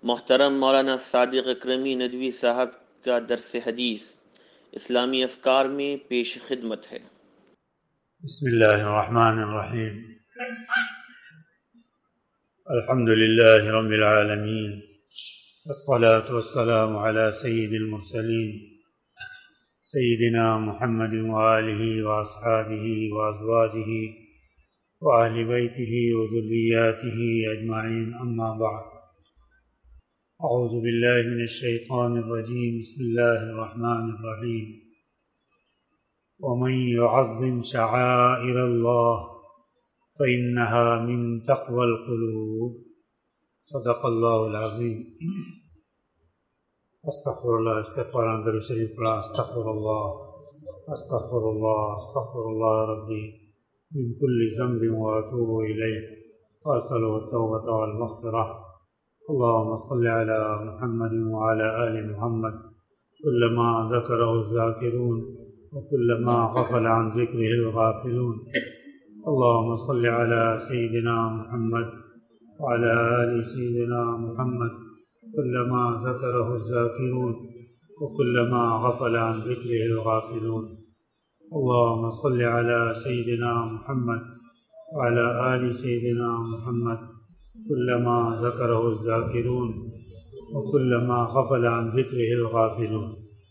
محترم مولانا صادق اکرمی ندوی صاحب کا درس حدیث اسلامی افکار میں پیش خدمت ہے۔ بسم اللہ الرحمن الرحیم، الحمد للہ رب العالمین، والصلاة والسلام علی سید المرسلین سیدنا محمد وآلہ واصحابہ وازواجہ وآل بیتہ وذریاتہ اجمعین، اما بعد۔ اعوذ باللہ من الشیطان الرجیم، بسم اللہ الرحمن الرحیم۔ ومن يعظم شعائر الله فإنها من تقوى القلوب، صدق الله العظیم۔ استغفر اللہ، استغفار اندر شریف پڑھا، استغفر اللہ استغفر اللہ استغفر اللہ ربی من كل ذنب واتوب الیہ واسألہ التوبة والمغفرہ۔ اللهم صل على محمد وعلى آل محمد كلما ذكره الذاكرون وكلما غفل عن ذكره الغافلون۔ اللهم صل على سيدنا محمد وعلى آل سيدنا محمد كلما ذكره الذاكرون وكلما غفل عن ذكره الغافلون۔ اللهم صل على سيدنا محمد وعلى آل سيدنا محمد كلما ذكره الذاكرون وكلما غفل عن ذكره الغافلون۔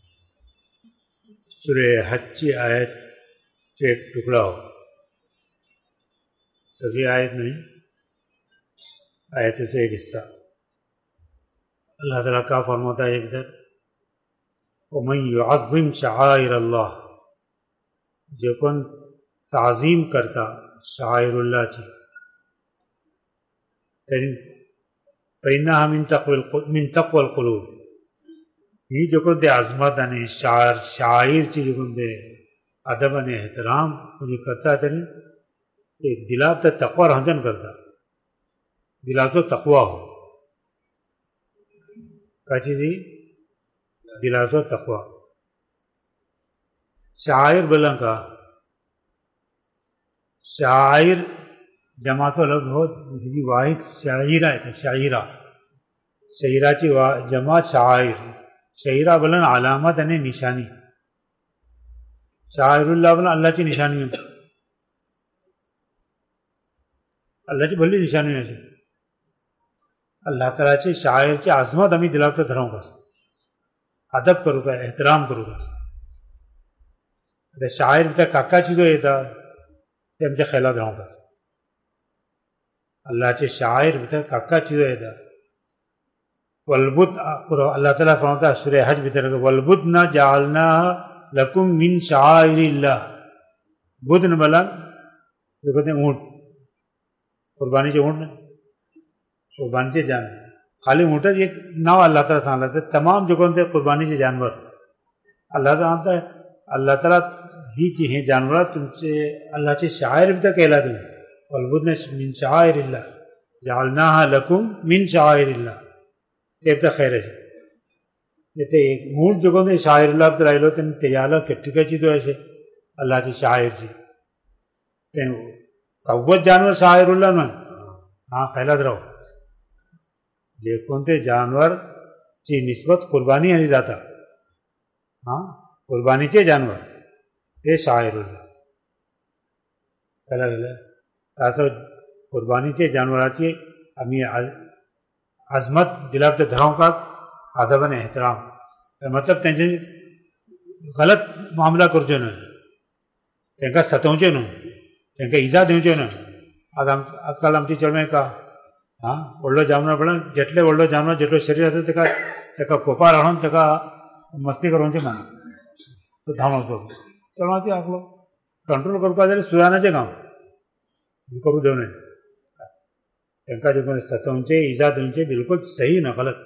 سورہ حج کی آیت سے ایک ٹکڑا ہو، سبھی آیت نہیں، آیت سے ایک حصہ۔ اللہ تعالیٰ کا فرماتا ہے ادھر، وَمَن يُعَظِّمْ شَعَائِرَ اللَّهِ، جو کون تعظیم کرتا شعائر اللہ کی، فَإِنَّهَا مِن تَقْوَى الْقُلُوبِ، یہ جو کون دے عظمت آنے شعائر چی جو کون دے ادب آنے احترام جو کرتا ہے کہ دلاب تا تقوی رہنجن کرتا، دلاب تو تقوی ہو، کیا چیزی دلاب تو تقوی۔ شعائر بلن کا شعائر جماعت لفظ ہو، واحد شعیرہ ہے، شعیرہ شعیرہ چی جماعت شعائر، شعیرہ بلن علامت ہے نشانی، شعائر اللہ بلن اللہ چی نشانی ہے، اللہ چی بھلی نشانی ہے، اللہ تعالیٰ چی شاعر چی عظمت ہمیں دلاتا دھراؤں گا، ادب کرو گا، احترام کرو گا۔ شاعر بتا کاکا چی دو یہ تھا کہ ہم چی خیلہ دھراؤں گا، اللہ چی شاعر بتا کاکا چی دو یہ تھا۔ والبد، اللہ تعالیٰ فرماتا ہے سورہ حج بتا رہا، والبدن جعلناها لکم من شعائر اللہ، بدن بلن جو کہتے ہیں اونٹ، قربانی سے اونٹ قربانی سے جانور، خالی اونٹ ایک ناو اللہ تعالیٰ سامنے ہے، تمام جو کہتے ہیں قربانی سے جانور اللہ تعالیٰ ہے، اللہ تعالیٰ ہی کی ہیں جانورات، تم سے اللہ سے شاعر بھی تک کہلا دیں، والبدن من شعائر اللہ جعلناها لکم من شعائر اللہ، یہ تک خیر ہے۔ یہ ایک اونٹ جو کہتے ہیں شاعر اللہ تعالیٰ لوتے ہیں تیالہ کٹکا چی تو ایسے اللہ کی شاعر جی قوت جانور شاعر اللہ میں ہاں خیلت رہو، یہ کونتے جانور چی نسبت قربانی ہے نہیں جاتا، ہاں قربانی چے جانور یہ شاعر اللہ خیلت اللہ، تاثر قربانی چے جانور آچے ہمیں عظمت دلابتے دھراؤں کا ادب نے احترام، مطلب تینجے غلط معاملہ کرچو نا، تینکا ستونچو نا، تینکا ایزا دیونچو نا۔ آج کل ہم چی چڑھنے کا ہاں ಒಳ್ಳೆ ಜಾಮನ ಬಳ ಜಟ್ಲೆ ಒಳ್ಳೆ ಜಾಮನ ಜಟ್ಲೆ ಶರೀರ ಹತ್ತೆ ತಕ ತಕ ಕೋಪ ರಹಣ ತಕ ಮಸ್ತಿ ಕರೋಂಚೆ ಮಾನ तो धावणो तो चलवाचे आपलो कंट्रोल करपा जाल्यार सुयानाचें काम करूं देवने तांकां जे कोण सतोवचे इजा दिवचे बिलकुल सही ना गलत।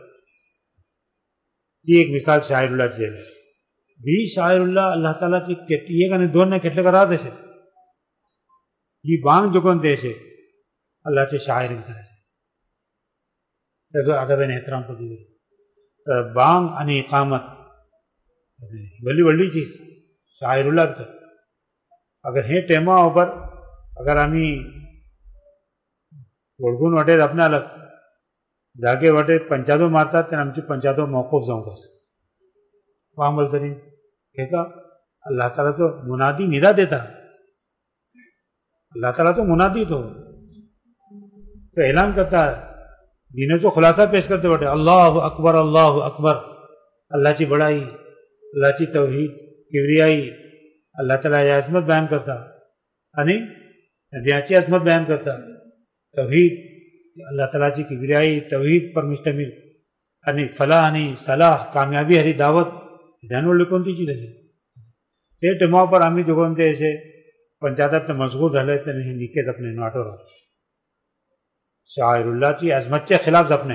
ती एक मिसाल शायरुल्लाची आहे, भी शायरुल्ला अल्लाह तालाची एक आनी दोन ना केटले राहत अशे, ही बांग जो कोण ते अशे अल्लाहचे शायर भितर त्याचो अदब एहतराम करचे। बांग आनी इकामत बड़ी व्हडली चीज शायरुल्ला भितर। अगर हे टेमा उपर अगर आमी वळखून वाटेर आपणाक जागे वाटे पंचादो मारतात तेन्ना आमची पंचादो मौकूफ जावंक आसा. वांग बोलतली हेका अल्लाह ताला तो मुनादी निदा देता. अल्लाह ताला तो मुनादी तो ऐलान करता दीनाचो खुलासा पेश करते वाटे अल्लाह अकबर अल्लाहची बड़ाई, अल्लाहची तौहीद, किबरियाई, अल्लाह तालाची अजमत बयान करता आणि नबियाची अजमत बयान करता. तौहीद अल्लाह तालाची किबरियाई तौहीद पर मुश्तमिल आणि फलाह आणि सलाह कामयाबी हरी दावत ध्यान व्हडली कोणती चीज आहे. ते टिमा पर आम्ही जोगोन ते असे पंचायतात मजबूत झाले त्याने हे निकेत अपने नाटो रहा. शायरुल्लाहची अजमतच्या खिलाफ जपणे,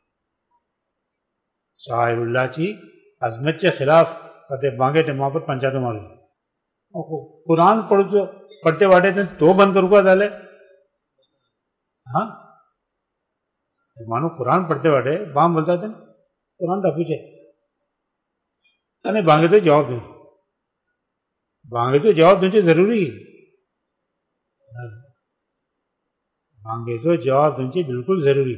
शायरुल्लाहची अजमतच्या खिलाफ ते बांगे टिमा पर पंचायत मारू. कुरान पढ़ते वाटे तो बंद करू का झाले. हाँ मानो कुरान पढ़ते वाटे बाम बोलता थे कुरान टाकूचे आणि बांगे तो जवाब दे. बांगे तो जवाब देने जरूरी, बांगे तो जवाब देने बिल्कुल जरूरी.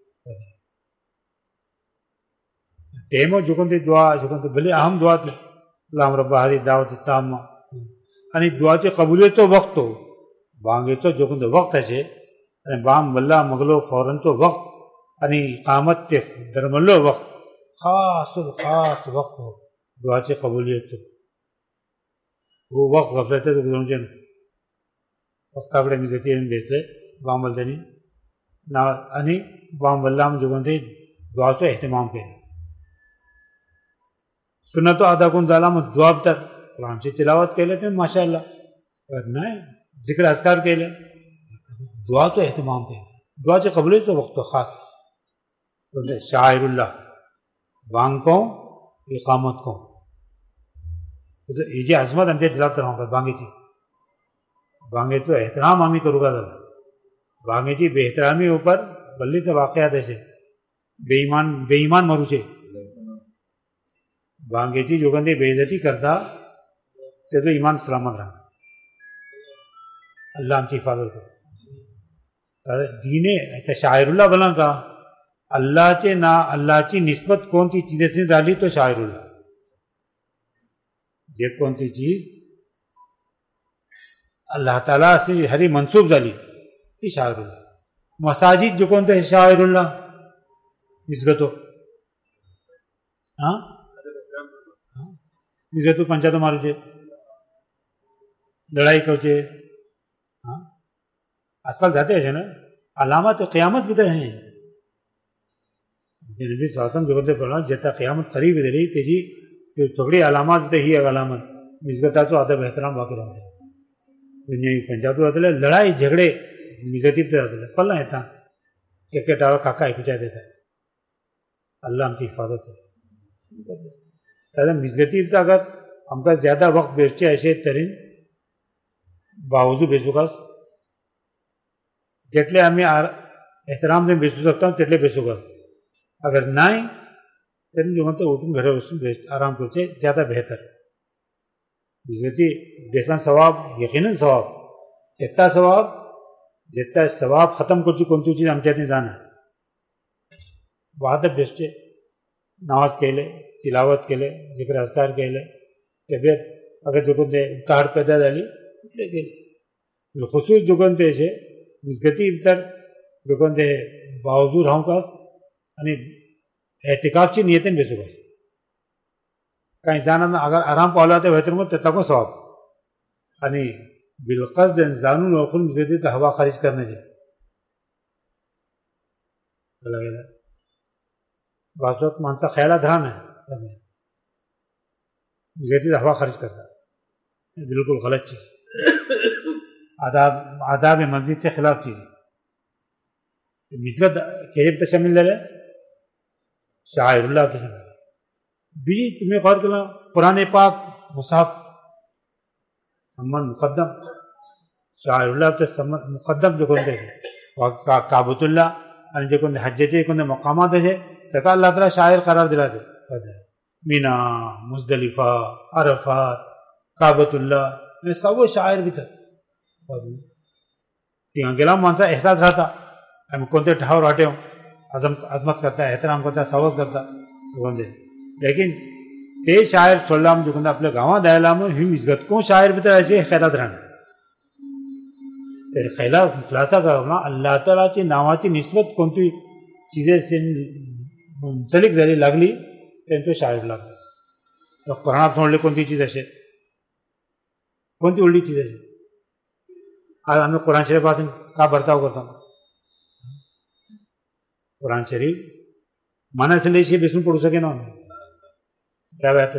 टेमो जुकन दुआ जुकन भले अहम दुआ थी अल्लाह रब्बा हरी दावत ताम आणि दुआचे कबुलियतचो वक्त तो बांगेचो जोकन वक्त असे आणि बाम मल्ला मगलो फौरनचो वक्त आणि कामतचे दरमल्लो वक्त खास वक्त हो दुआचे कबुलियतचो. वो वक्त गफलते तो गुजरूनचे वक्ताकडे मी जाती भेटले बाम मल्ल्यांनी ना आणि बाम मल्ला जोगन ते दुआचो एहतमाम केला. सुन्नतो अदा करून झाला मग दुआ तर कुरानची तिलावत केले ते माशाअल्लाह नाही जिक्र अजकार केले दुआचो एहतमाम केला. दुआचे कबुलियतचो वक्त खास शायरुल्लाह बांग को इकामत को ही जी अजमत आमच्या दिलात रावता बांगेची बांगेचो एहतराम आम्ही करू का जाता. बांगेची बेहतरामी ऊपर बल्लीचे वाकयात असे बेईमान मरूचे बांगेची जोगंदी बेइज्जती करता तेजो ईमान सलामत राहता. अल्लाह आमची हिफाजत करता. दीने त्या शायरुल्लाह बोला का अल्लाहचे ना अल्लाहची निस्बत कोणती चीजेची झाली तो शायरुल्लाह. जे कोणती चीज अल्लाह ताला अशी हरी मनसूब झाली ती शायरुल्लाह. मसाजिद जो कोणते शायरुल्लाह मिसगतो हां मिसगतो पंचायत मारूचे लड़ाई करचे हाँ आजकल जाते हैं ना अलामत क़यामत भी तो हैं. नबी सासम जो बोलते पड़ा जेता क़यामत करीब रही तेजी जो थोड़ी अलामत भी ही अलामत मिसगताचो अदब एहतराम बाकी राहते. दुनिया पंचायत जातले लड़ाई झगडे मिसगतीत जातले पडला येता एकटावर काका ऐकूच्या देता. अल्लाह आमची हिफाजत करे. ताजा मिसगतीत अगर आमकां ज्यादा वक्त बेसचे अशे तरेन बावजू बेसूकास जेटले आमी एहतराम देवन बेसू शकता तेटले बेसूकास. अगर नाय तेन्ना जेवण ते उठून घरा वचून आराम करचे ज्यादा बेहतर. मिसगती बेसला सवाब यकीनन सवाब जितना सवाब खत्म करची कोणती चीज आमच्या थंय जाना. वादत बेसचे नमाज केले तिलावत केले जिक्र अजकार केले तब्यत अगर जोकून ते ताड पैदा जाली इतले केले खसूस जोकून ते अशे मिसगती भितर जोकून ते बावजू रावंकास आनी एहतिकाफची नियतीन बेसूकास. कांय जाणांना अगर आराम पावला ते वयतर मग ताका सवाब आनी बिलकस जाणून वळखून मिसगतीत हवा खारिज करण्याचे वाचत माणसा ख्यालात राहना मिसगतीत हवा खारिज करता बिल्कुल गलत चीज. आदाब मस्जिद के खिलाफ चीज मिसगत केब तशमिल जाले शायरुल्लाह के बीजी तुम्हें गौर करना पुराने पाक मुसाफ सम्मान मुकद्दम शायरुल्लाह के मुकद्दम जो कोणते काबतुल्लाह आणि जे कोणते हज्जेचे कोणते मकामात असे ताका अल्लाह ताला शायर करार दिला ते मीना मुजदलिफा अरफात काबतुल्लाह हे सगळे शायर भितर थिंगा गेला माणसा एहसास राहता आम्ही कोणते ठावर वाटेव عظمت کرتا احترام करता सावध करता जोगंदे लेकिन ते शायर सोडला जोगंदे आपल्या गांवांत आयला म्हूण ही इजगतको शायर भितर अशें खेळात राहना ते खेळा खुलासा करना अल्लाह तालाची नावाची निस्बत कोणती चीजें मुंसलीक जाली लागली तेंचो शायर लागता कुराणांत म्हणले कोणती चीज अशें कोणती व्हडली चीज अशी आज आमी कुराण शरीफ वाचून का बर्ताव करता कुराण शरीफ मनातले इशे बेसून पडू सकेना त्या वेळार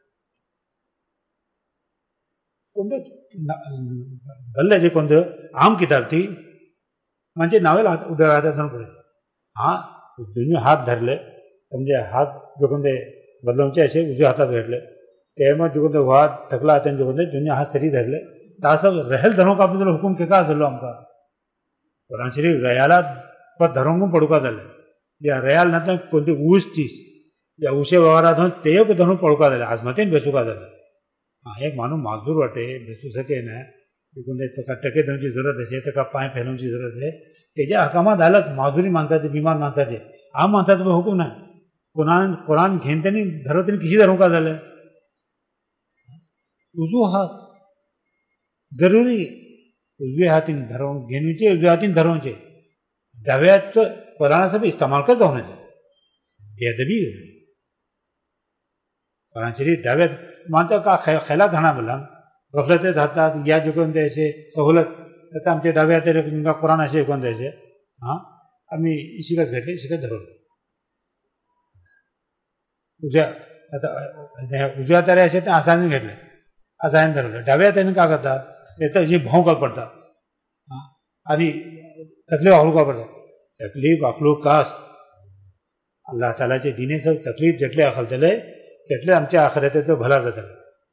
धरले कोणते आम किताब ती म्हणजे नावेल उभ्या हातात धरून पडले हाँ दोन्ही हात धरले म्हणजे हात जो कोणते बदलवचे असे उजव्या हातात घेतले तेव्हा जो कोणते हात थकला त्याने जो कोणते दोन्ही हात सरी धरले तासं रेहल धरूं का आपल्याला हुकूम केका झालो आमकां कुराण शरीफ रेयाला पण धरूंक पडूका जाले या रेयाल ना कोणती ऊस चीज या उशे व्यवहारात ते धरून पळोवका जाले आजमतेन बेसूका जाले हाँ एक मानूस माजूर वाटे बेसू सके ना कोणते ताका टके धरची जरूरत असे ताका पांय फेलोवची जरूरत आहे तेज्या हकामात आलत माजुरी माणसाचे बिमार माणसाचे आम माणसाचो हुकूम ना कुराण घेवन त्यांनी धरो त्यांनी किशी धरूंका जाले उजवो हात जरुरी उजव्या हातीन धरून घेवचे उजव्या हातीन धरोवचे दाव्यात कुराणाचो बी इस्तेमाल कर जावं नये बेअदबी कुराण शरीफ दाव्यात मानता का खेळात हाडना बोला गफलतेत हाडटात या जिखून द्यायचे सवलत आता आमचे दाव्या तुमकां कुराण अशें शिकून द्यायचे हां आमी शिकत घेतले शिकत धरवले उजव्या हातार अशें तें आसानीन घेतले आसानीन धरवले दाव्या हातान काय करतात ते जी भोंवका पडटा आनी तकलीफ वापरूंक पडटा तकलीफ वापरूंक कास अल्लाह तालाचे दिने सब तकलीफ जेटले आखलतले तेटले आमच्या आखरेतेचो भला जातले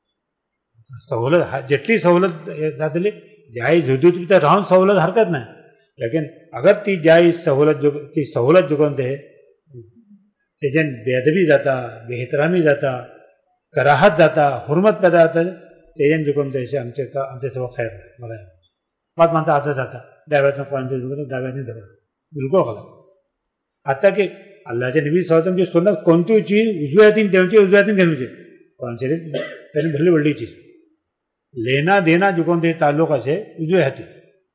सवलत जेटली सवलत जातली जायज हुदूद भितर रावन सवलत हरकत ना लेकिन अगर ती जायज सवलत ती सवलत जुगोवन तेजेन बेअदबी जाता बेहतरामी जाता कराहत जाता हुर्मत पैदा जाता तेजेन जुगोवन तेशें आमचे सगळं खैर मला पांच माणसं आतां जाता दाव्यातून कोणाचे जुगोवन दाव्यानी धरप बिलकुल खला आता की अल्लाहचे नबी सल्लल्लाहु अलैहि सुन्नत कोणती चीज उजव्या हातीन देवची उजव्या हातीन घेवचे कुराण शरीफ त्यांनी भरली व्हडली चीज लेना देना जुगोवन ते ताल्लुक असे उजव्या हातीन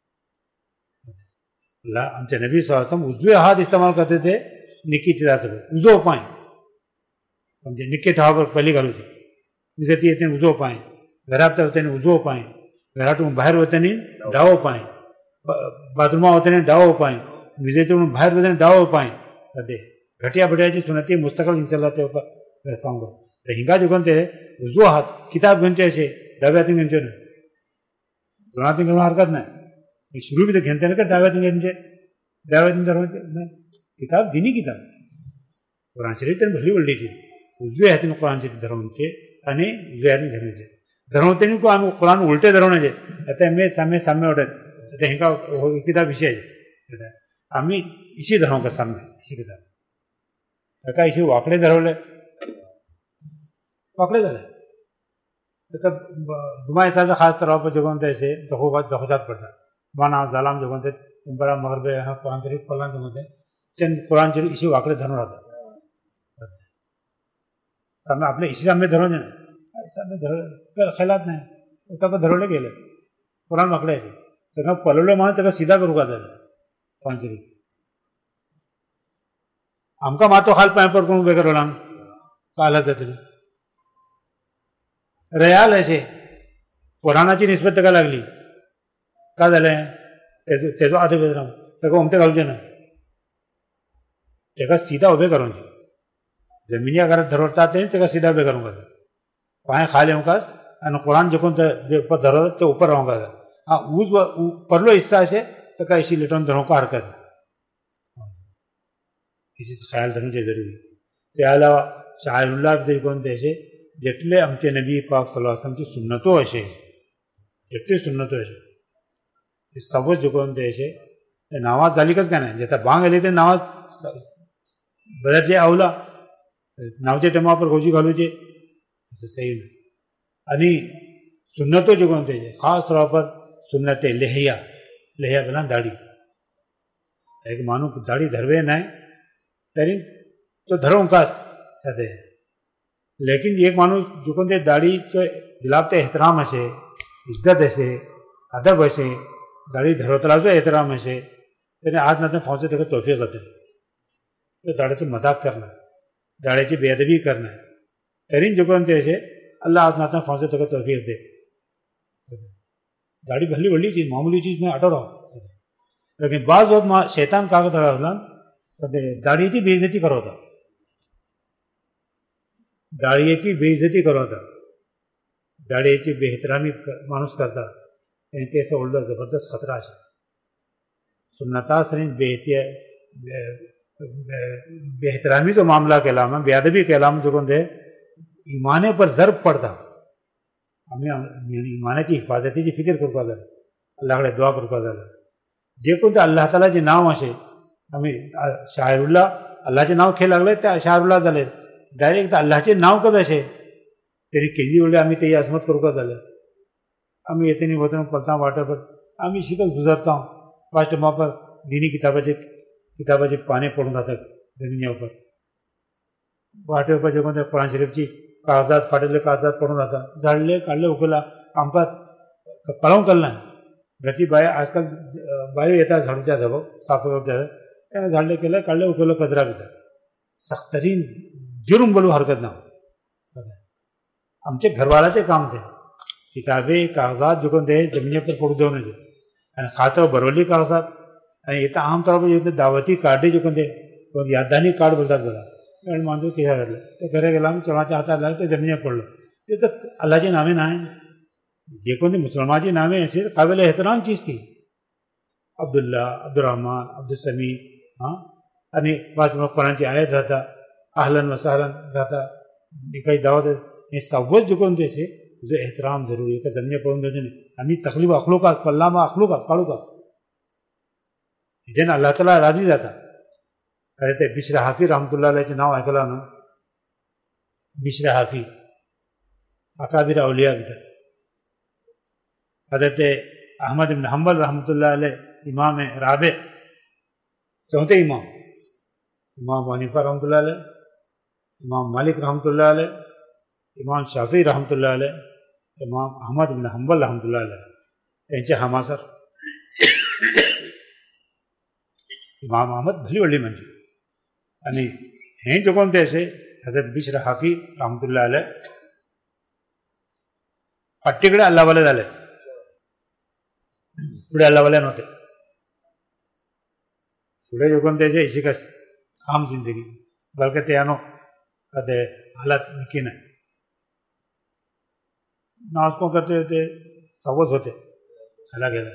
आमचे नबी सल्लल्लाहु अलैहि वसल्लम उजवे हात इस्तेमाल करते ते निकी चिजाचो उजवो पांय म्हणजे निके थळावर पयली घालूचे विजती येते उजवो पांय घरात वतानी उजवो पांय घरातून भायर वतानी दावो पांय बाथरुमा वतानी दावो पांय विजेतून भायर वतानी दावो पांय ते घटिया बटियाची सुनती मुस्तकल इंशाल्लाह ते सांगो तर हिंगा जुगोवन ते उजवो हात किताब घेवचे अशे दाव्या हातीन घेवचे न्हय दोन हातीन घेवंक हरकत ना शुरू भितर घेवन तेन्ना दाव्या हातीन घेवचे दाव्या हातीन धरवचे किताब दिनी किताब कुराण शरीफ तेन्ना भरली व्हडली चीज उजव्या हातीन कुराण शरीफ धरवचे आनी उजव्या हातीन घेवचे धरवतेनी आमी कुराण उलटे धरवण्याचे आतां मे सामे सामे वटात हिंगा किताब विशयाचे आमी इशी धरवंक सामे इशी किताब ताका इशी वांकडे धरवले वांकडे जाले ताका जुमा दिसाचो खास तरावप जुगोवन ते अशे दोखोजात पडटा माना जालाम जुगोवन ते बरा मगरबे कुराण शरीफ पडलां जुगोवन ते कुराण शरीफ इशी वांकडे धरून रावता सामे आपले इशी सामे धरवचे ना सामे धरवले खेळात नाही ताका धरवले गेले कुराण वांकडे ताका पलवले म्हणून ताका सिधा करूंक जाय कुराण शरीफ आमकां मातो खाल पांय पर कोण उबे करलां का हालत जातली रेयाल अशें कुराणाची निस्बत ताका लागली का जालें तेजो आदो बेजराम ताका उमटे घालचें ना ताका सिधा उबे करूंचे जमिनी घरात धरवता ते ताका सिधा उबे करूंक जाय पांय खाल येवंकाच आनी कुराण जिखून धरता ते उपर रावंक जाय हां उज परलो हिस्सा अशें ताका इशी लिटोवन धरूंक हरकत ना किसी ख्याल धरने जरूरी ते अलावा शायरुल्लाह भितर कोण ते अशे जेटले आमचे नबी पाक सल्लल्लाहु अलैहि वसल्लम सुन्नतो अशे जेटली सुन्नतो अशे ते सगळं जुगोवन ते अशे नावाज जालीकच काय नाही जेता बांग आली ते नावाज बऱ्याचे आवला नावचे टेमापर खोजी घालूचे असं सही नाही आणि सुन्नतो जुगोवन ते खास तौर पर सुन्नते लेहिया लेहिया बोला दाढ़ी एक मानू दाढ़ी धरवे नहीं ترین تو دھروں کا کہتے ہیں. لیکن ایک مانوس جو داڑھی دلاپتے احترام ہسے عزت ہسے ادب ہسے داڑھی دھروتلا تو احترام ہسے تینے آج نہ پہنچے تک توفیق ہوتے تو داڑھی تو مذاق کرنا داڑھی کی بے ادبی کرنا ترین جو سے اللہ آج نہ پہنچے تک توفیق دے. داڑھی بھلی بڑی چیز معمولی چیز میں اٹو رہو لیکن بعض وقت شیطان کاغذ داڑھی کی بے عزتی کرو تھا داڑھی کی بے عزتی کرو تھا داڑھی کی بے احترامی مانوس کرتا ایسا اولڈا زبردست خطرہ ہے. سنتا سرین بے احترامی تو معاملہ کے علاوہ بے ادبی کے علاوہ جو ایمانے پر ضرب پڑتا ہمیں ایمانے کی حفاظتی کی فکر کروا دے اللہ کے دعا کروا دے جے کو اللہ تعالیٰ جی نام ہسے ہمیں شاعر اللہ اللہ کے نام کھیل لگلے شاعر اللہ دلے ڈائریکٹ اللہ کے نام کب ایسے تیری کیجی بولے ہمیں تی عظمت کروا دلے ہمیں اتنی ہوتے ہیں پلتا ہوں واٹر پر ہمیں اسی تک گزرتا ہوں فاسٹ وہاں پر دینی کتابیں پانے پڑھوں گا تک زمینوں پر واٹر پر جو قرآن شریف کی کاغذات فاٹے کاغذات پڑھوں گا تھا جھاڑ لے کاٹ لے اکلا ہم پر پڑھوں کرنا ہے گتی بھائی آج کل بھائی یہ جھاڑو جاتا وہ صاف جھاڑ لے کے کاٹ لے اکلا کچرا بھی تھا سخت ترین جرم بولو حرکت نہ ہو ہم سے گھر والا سے کام تھے کتابیں کاغذات جو زمین پر پڑھ دے ہونے تھے خاطر برولی کاغذات یہ تو عام طور پر جو دعوتی کارڈ جو یاددانی کارڈ بولتا بولا مانو کیسا کر لے تو گھر گلا چلا چاہتا اللہ تو زمین پڑھ لو یہ تو اللہ کے نامے نہ ہیں یہ کون مسلمان کے نامے ایسے قابل احترام چیز تھی عبداللہ عبدالرحمن عبدالسمی ہاں یعنی بعض قرآن کی آیت رہتا اہلن و سہلن رہتا کئی دعوت یہ سب جو سے جو احترام ضروری ہے کہ زمین پڑھوں گے ہمیں تقلیب اخلوقات پلامہ اخلوقات پڑھو کا جن اللہ تعالیٰ راضی جاتا کہتے بشر حافی رحمۃ اللہ علیہ کے نام ایکلا نا بشر حافی اکابر اولیاء بھی تھا حضرت احمد بن حنبل رحمۃ اللہ علیہ امام رابع چوتھے امام حنیفہ رحمۃ اللہ علیہ امام مالک رحمۃ اللہ علیہ امام شافعی رحمۃ اللہ علیہ امام احمد بن حنبل رحمۃ اللہ علیہ त्यांचे हमासर امام احمد بھلی وڈی منجی आणि हे जो कोणते असे हजरत बिश्र हाफी रहमतुल्लाह अलैह पट्टीकडे अल्लाहवाले झाले पुढे अल्लाहवाले नव्हते पुढे जो कोणते असे इशिकस आम जिंदगी बल्कि ते आनो कदे हालत नक्की नाही नाच को करते होते सवत होते अलग अलग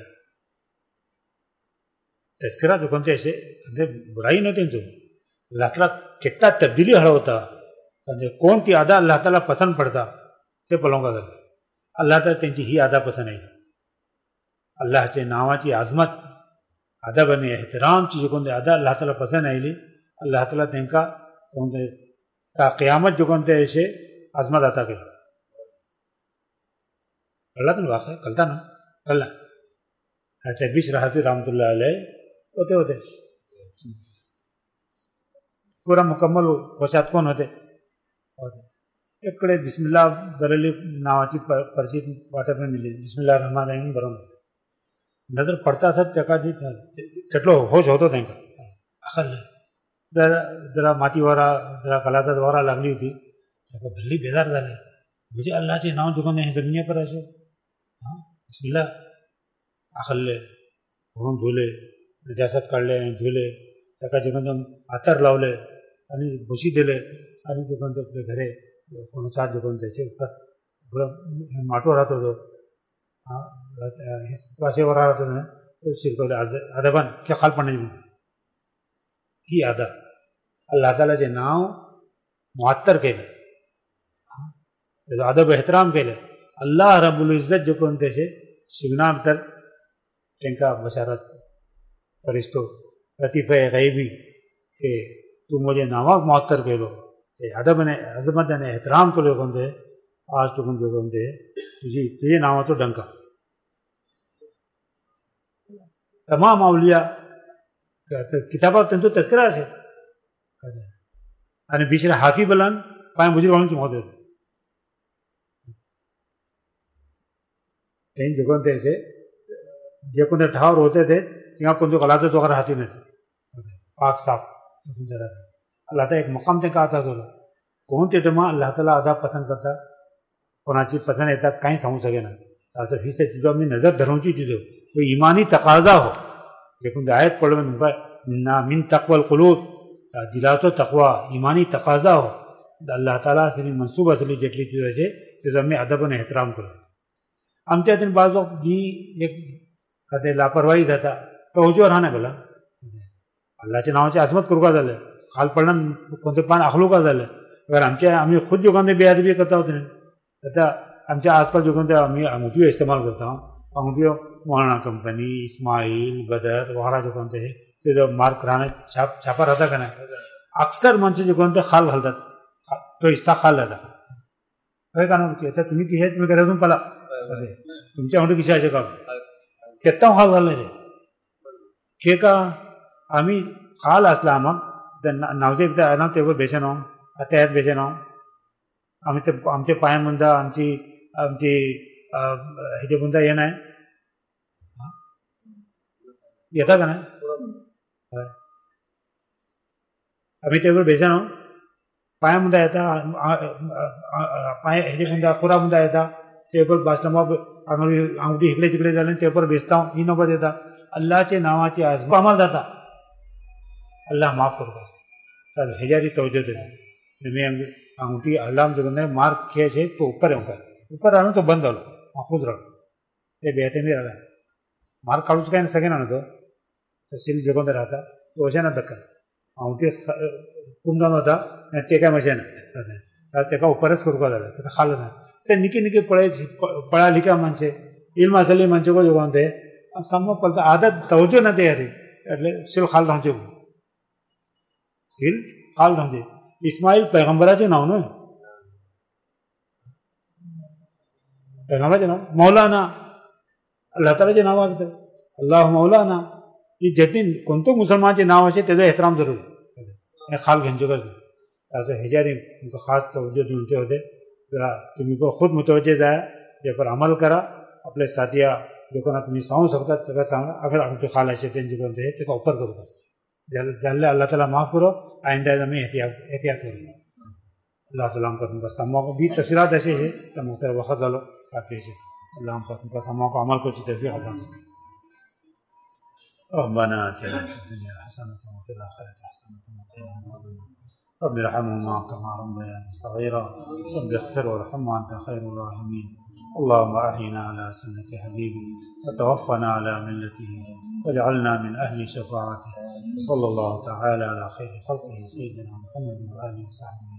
तस्करा जो कोणते असे बुराई नव्हते तो अल्लाह ताला कितना तब्दीली हळवता कोणती अदा अल्लाह ताला पसंद पडता ते पळोवंक जाय अल्लाह ताला त्यांची ही अदा पसंद आहे अल्लाहचे नावाची आजमत अदब आणि एहतरामची जी कोणते अदा अल्लाह ताला पसंद आयली अल्लाह ताला तांकां कोणते ता क़यामत जो कोणते असे आजमत अता केली कळला तुम्ही वाक्य कळता ना कळला ते बिश्र हाफी रहमतुल्लाह अलैह होते पूरा मुकम्मल वशात कोण होते इकडे बिस्मिल्ला बरेली नावाची पर्ची वाटप मिळली बिस्मिल्ला रहमान रहीम बरोबर नजर पडता असत त्याका तेटलो होश होतो त्यांना अखल जरा मातीवारा जरा कलाचा वारा लागली होती त्याका भल्ली बेजार झाले म्हणजे अल्लाहचे नाव दुकान हे जमिनी पर असो हां बिस्मिल्ला अखल्ले म्हणून धुले नजासत काढले आणि धुले त्याका जिकडे आतर लावले आणि भुशी दिले आणि जिकडे आपले घरे कोणसात जिकडून त्याचे माटो राहत होतो पासेवर राहत होतो तो शिरकवले अदबान क्या खाल पडण्याची ही अदा अल्लाह तालाचे नाव मुअत्तर केले त्याचं अदब एहतराम केले अल्लाह रब्बुल इज्जत जो कोण त्याचे शिगना तर त्यांना बशारत फरिश्तो लतीफ़े गैबी के तू मुझे नावाक मुअत्तर केलो अदब ने अजमत ने एहतराम केलो कोणते आज तू कोण जो कोणते तुझे नावाचो डंका तमाम अवलिया किताबात त्यांचा तस्करा असे અને બિચારા હાથી બલાન પાંચ બુજુર્ગોનું ચુમો દે इन जगहों पे से जो कुछ ठावर होते थे यहाँ कुछ गलाते तो अगर हाथी नहीं पाक साफ अल्लाह ताला एक मकाम ते कहा था तो कौन ते टमा अल्लाह ताला आधा पसंद करता कोणाची पसंद येता काही सांगू सके ना असं ही से चीजों में नजर धरूची चीजों कोई ईमानी तकाजा हो लेकिन आयत पढ़ो में ना मिन तक़वल कुलूब दिलातो तकवा ईमानी तकाजा हो अल्लाह ताला से मंसूब असली जेटली चीजों से चीजों में अदब और एहतराम करो आमच्या हातीन बाज जी एक खाते लापरवाही जाता तवज्जो राहना भला अल्लाहच्या नावाची अजमत करूका जालें खाल पडल्यान कोणते पान आखलूका जालें अगर आमी खुद जोगांत बेअदबी करता होते आतां आमच्या आसपास जोगांत आमी अंगुठ्यो इस्तेमाल करता अंगुठ्यो मौलाना कंपनी इस्माइल बदर वगैरह जोगांत तेजो मार्क राहना छापा राहता का ना अक्सर माणसं जोगांत खाल घालतात तो हिस्सा खाल जाता काय कारण आता तुम्ही किशे तुम्ही घरातून पाला तुमच्या अंगठी किशे अशें का केत्ता खाल घालले हे का आमी खाल आसला आमाक नावचे भितर आयना तेवर बेशन हांव तेत बेशन हांव आमी ते आमचे पांय मुंदा आमची हेजे मुंदा हे नाय येता का ना आमी तेवर बेशन हांव पांय मुंदा येता पांय हेजे मुंदा खुरा मुंदा येता तेपर बासलमा अंगठी इकडे तिकडे जाले तेपर बेसता ही नोबत येता अल्लाहचे नावाची आज अमल जाता अल्लाह माफ करता चल हेजारी तवज्जो दे मैं अंगूठी अल्लाह जो ने मार किए छे तो ऊपर आनो तो बंद हलो महफूज रख ते बेहते नहीं रहा मार काढूच काय सगळे ना तो सिल जगो राहता तो अशें ना धक्का अंगूठी कुंदन होता ते काय मशेन तेका उपरच करूका जालें तेका खाल ना ते निकी निकी पळा लिखा माणसे इल्म आसली माणसे को जोगान ते सामो पलता आदत तवज्जो ना ते हरी એટલે सिल खाल रावचे सिल खाल रावचे इस्माइल पैगंबराचे नाव न्हय पैगंबराचे नाव मौलाना अल्लाह तालाचे नाव आसता अल्लाह मौलाना ही जेतीन कोणतो मुसलमानाचे नाव असे तेजो एहतराम जरूर हे खाल घेवचे गरज असं हेजारी तुमकां खास तवज्जो दिवचे होते तुम्ही को खुद मुतवज्जे जाय ते पर अमल करा आपले साथिया लोकांना तुम्ही सांगू शकता तेका सांगा अगर आमचे खाल असे तेंचे कोणते तेका ऊपर करता जाल्ले अल्लाह ताला माफ करो आइंदा आमी एहतियात करूं अल्लाह ताला आमकां तुमकां सामको बी तफसीलात अशें हे तर वखत जालो काफी अशें अल्लाह आमकां तुमकां सामको अमल करची तौफीक अता ربنا آتنا في الدنيا حسنة وفي الآخرة حسنة وقنا عذاب النار رب ارحمهما كما ربياني صغيرا رب اغفر وارحمه أنت خير الراحمين اللهم أحينا على سنة حبيبك وتوفنا على ملته واجعلنا من أهل شفاعته صلى الله تعالى على خير خلقه سيدنا محمد وآله وصحبه